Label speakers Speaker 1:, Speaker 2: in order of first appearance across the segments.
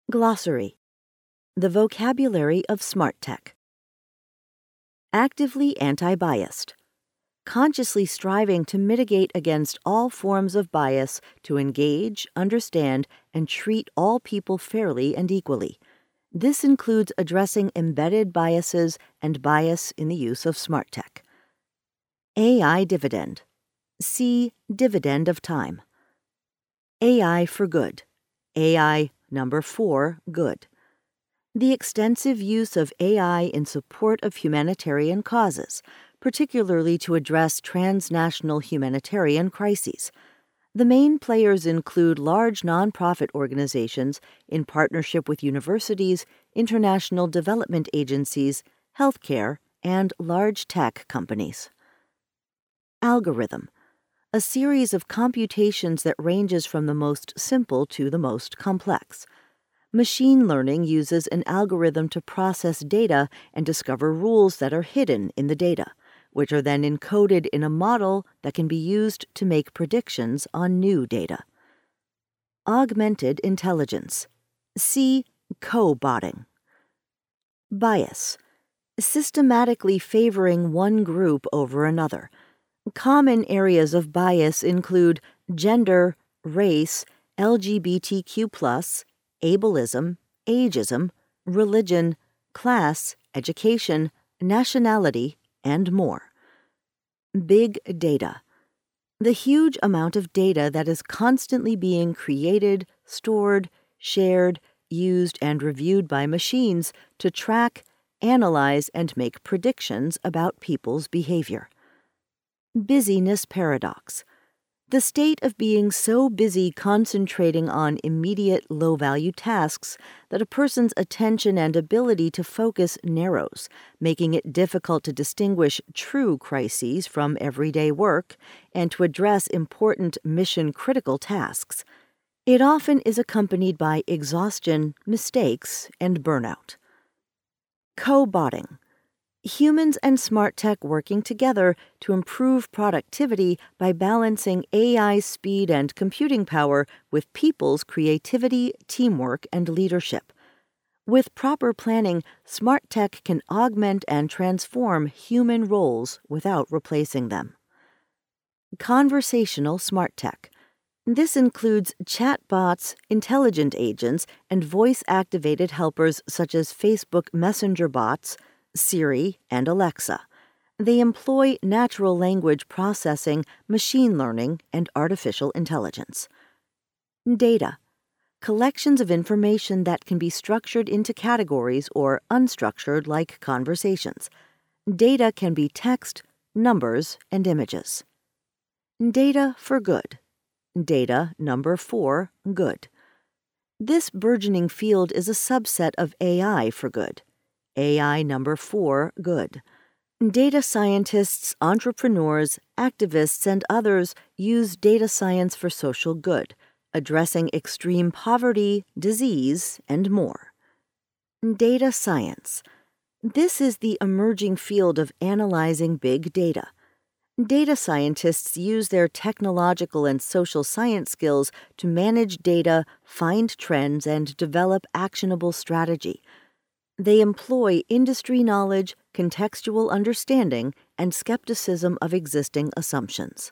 Speaker 1: Glossary. The vocabulary of smart tech. Actively anti-biased. Consciously striving to mitigate against all forms of bias to engage, understand, and treat all people fairly and equally. This includes addressing embedded biases and bias in the use of smart tech. AI dividend. See dividend of time. AI for good. AI number 4, good. The extensive use of AI in support of humanitarian causes, particularly to address transnational humanitarian crises. The main players include large nonprofit organizations in partnership with universities, international development agencies, healthcare, and large tech companies. Algorithm. A series of computations that ranges from the most simple to the most complex. Machine learning uses an algorithm to process data and discover rules that are hidden in the data, which are then encoded in a model that can be used to make predictions on new data. Augmented intelligence. See co-botting. Bias. Systematically favoring one group over another. Common areas of bias include gender, race, LGBTQ+, ableism, ageism, religion, class, education, nationality, and more. Big data. The huge amount of data that is constantly being created, stored, shared, used, and reviewed by machines to track, analyze, and make predictions about people's behavior. Busyness paradox. The state of being so busy concentrating on immediate, low-value tasks that a person's attention and ability to focus narrows, making it difficult to distinguish true crises from everyday work and to address important mission-critical tasks. It often is accompanied by exhaustion, mistakes, and burnout. Co-botting. Humans and smart tech working together to improve productivity by balancing AI's speed and computing power with people's creativity, teamwork, and leadership. With proper planning, smart tech can augment and transform human roles without replacing them. Conversational smart tech. This includes chatbots, intelligent agents, and voice-activated helpers such as Facebook Messenger bots, Siri, and Alexa. They employ natural language processing, machine learning, and artificial intelligence. Data. Collections of information that can be structured into categories or unstructured like conversations. Data can be text, numbers, and images. Data for good. Data number 4, good. This burgeoning field is a subset of AI for good. AI number 4, good. Data scientists, entrepreneurs, activists, and others use data science for social good, addressing extreme poverty, disease, and more. Data science. This is the emerging field of analyzing big data. Data scientists use their technological and social science skills to manage data, find trends, and develop actionable strategy. They employ industry knowledge, contextual understanding, and skepticism of existing assumptions.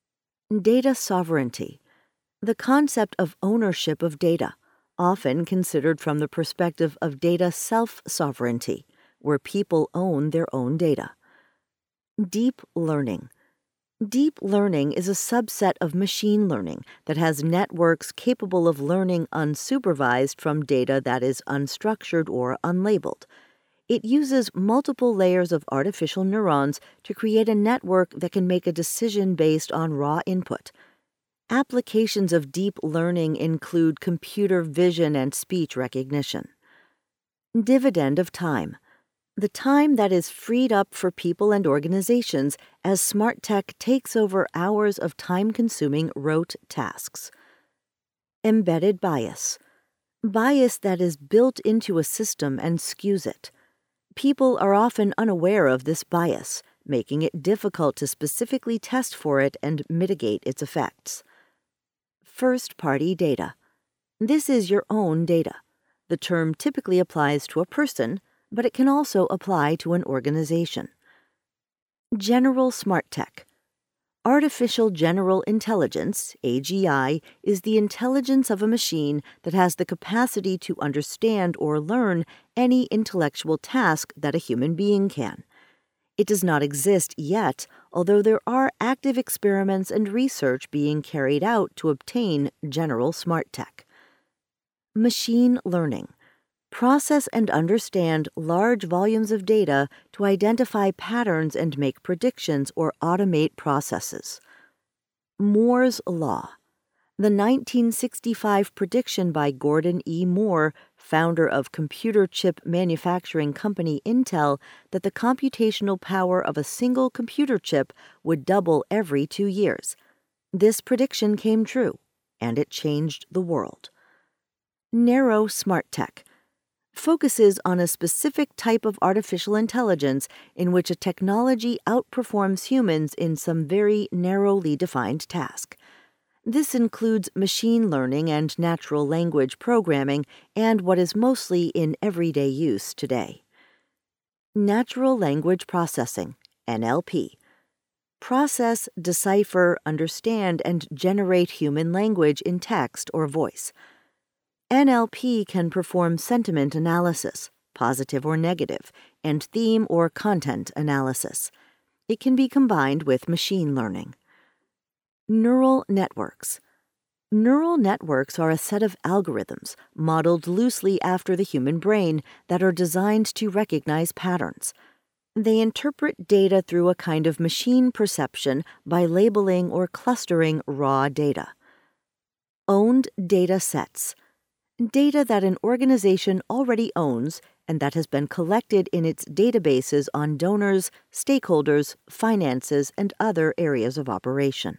Speaker 1: Data sovereignty. The concept of ownership of data, often considered from the perspective of data self-sovereignty, where people own their own data. Deep learning. Deep learning is a subset of machine learning that has networks capable of learning unsupervised from data that is unstructured or unlabeled. It uses multiple layers of artificial neurons to create a network that can make a decision based on raw input. Applications of deep learning include computer vision and speech recognition. Dividend of time. The time that is freed up for people and organizations as smart tech takes over hours of time-consuming rote tasks. Embedded bias. Bias that is built into a system and skews it. People are often unaware of this bias, making it difficult to specifically test for it and mitigate its effects. First-party data. This is your own data. The term typically applies to a person, but it can also apply to an organization. General Smart Tech. Artificial General Intelligence, AGI, is the intelligence of a machine that has the capacity to understand or learn any intellectual task that a human being can. It does not exist yet, although there are active experiments and research being carried out to obtain general smart tech. Machine learning. Process and understand large volumes of data to identify patterns and make predictions or automate processes. Moore's Law. The 1965 prediction by Gordon E. Moore, founder of computer chip manufacturing company Intel, that the computational power of a single computer chip would double every 2 years. This prediction came true, and it changed the world. Narrow Smart Tech focuses on a specific type of artificial intelligence in which a technology outperforms humans in some very narrowly defined task. This includes machine learning and natural language programming and what is mostly in everyday use today. Natural language processing, NLP. Process, decipher, understand, and generate human language in text or voice. NLP can perform sentiment analysis, positive or negative, and theme or content analysis. It can be combined with machine learning. Neural networks. Neural networks are a set of algorithms modeled loosely after the human brain that are designed to recognize patterns. They interpret data through a kind of machine perception by labeling or clustering raw data. Owned data sets. Data that an organization already owns and that has been collected in its databases on donors, stakeholders, finances, and other areas of operation.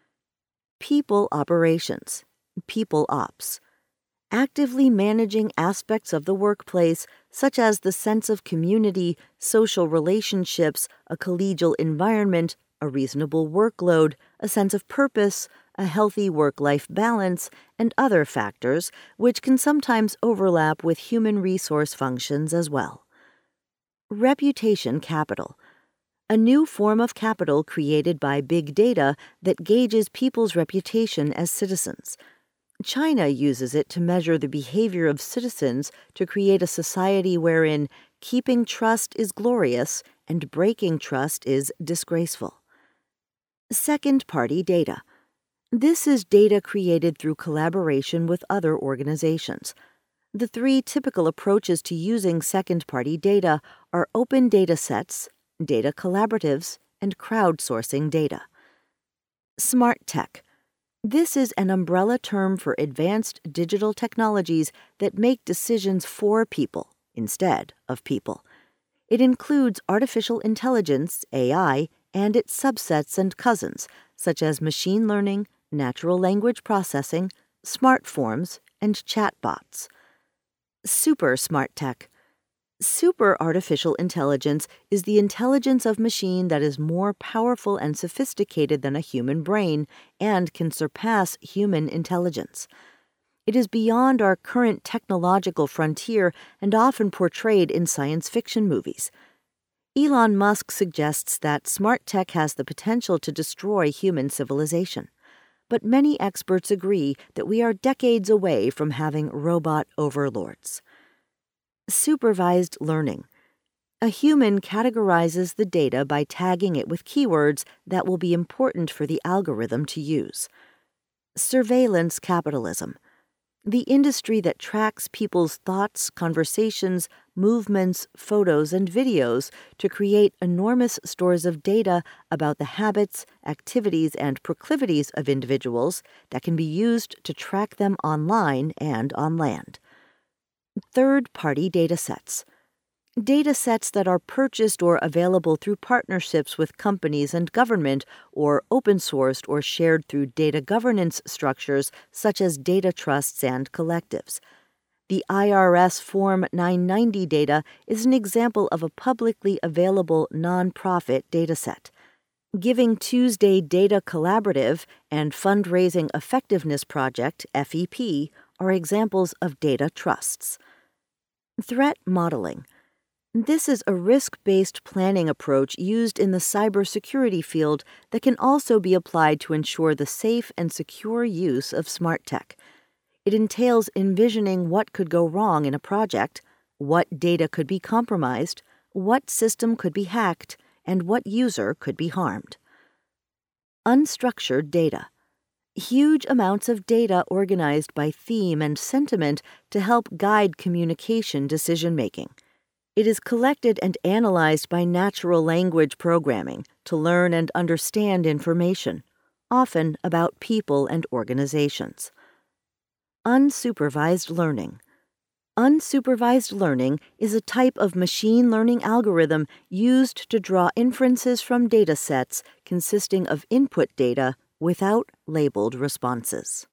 Speaker 1: People operations, people ops. Actively managing aspects of the workplace, such as the sense of community, social relationships, a collegial environment, a reasonable workload, a sense of purpose, a healthy work-life balance, and other factors which can sometimes overlap with human resource functions as well. Reputation capital. A new form of capital created by big data that gauges people's reputation as citizens. China uses it to measure the behavior of citizens to create a society wherein keeping trust is glorious and breaking trust is disgraceful. Second-party data. This is data created through collaboration with other organizations. The 3 typical approaches to using second-party data are open data sets, data collaboratives, and crowdsourcing data. Smart tech. This is an umbrella term for advanced digital technologies that make decisions for people instead of people. It includes artificial intelligence, AI, and its subsets and cousins, such as machine learning, natural language processing, smart forms, and chatbots. Super smart tech. Super artificial intelligence is the intelligence of machine that is more powerful and sophisticated than a human brain and can surpass human intelligence. It is beyond our current technological frontier and often portrayed in science fiction movies. Elon Musk suggests that smart tech has the potential to destroy human civilization. But many experts agree that we are decades away from having robot overlords. Supervised learning. A human categorizes the data by tagging it with keywords that will be important for the algorithm to use. Surveillance capitalism. The industry that tracks people's thoughts, conversations, movements, photos, and videos to create enormous stores of data about the habits, activities, and proclivities of individuals that can be used to track them online and on land. Third-party data sets. Data sets that are purchased or available through partnerships with companies and government, or open-sourced or shared through data governance structures such as data trusts and collectives. The IRS Form 990 data is an example of a publicly available nonprofit dataset. Giving Tuesday Data Collaborative and Fundraising Effectiveness Project, FEP, are examples of data trusts. Threat modeling. This is a risk-based planning approach used in the cybersecurity field that can also be applied to ensure the safe and secure use of smart tech. It entails envisioning what could go wrong in a project, what data could be compromised, what system could be hacked, and what user could be harmed. Unstructured data. Huge amounts of data organized by theme and sentiment to help guide communication decision-making. It is collected and analyzed by natural language programming to learn and understand information, often about people and organizations. Unsupervised learning. Unsupervised learning is a type of machine learning algorithm used to draw inferences from data sets consisting of input data without labeled responses.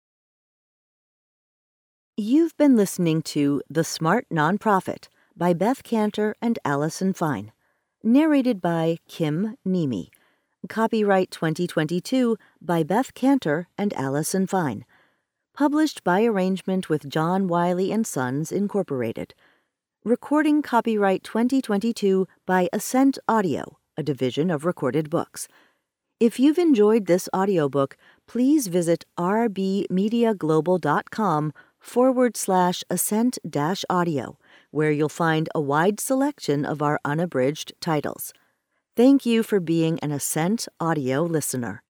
Speaker 1: You've been listening to The Smart Nonprofit by Beth Kanter and Allison Fine. Narrated by Kim Nemi. Copyright 2022 by Beth Kanter and Allison Fine. Published by arrangement with John Wiley & Sons, Incorporated. Recording copyright 2022 by Ascent Audio, a division of Recorded Books. If you've enjoyed this audiobook, please visit rbmediaglobal.com/ascent-audio, where you'll find a wide selection of our unabridged titles. Thank you for being an Ascent Audio listener.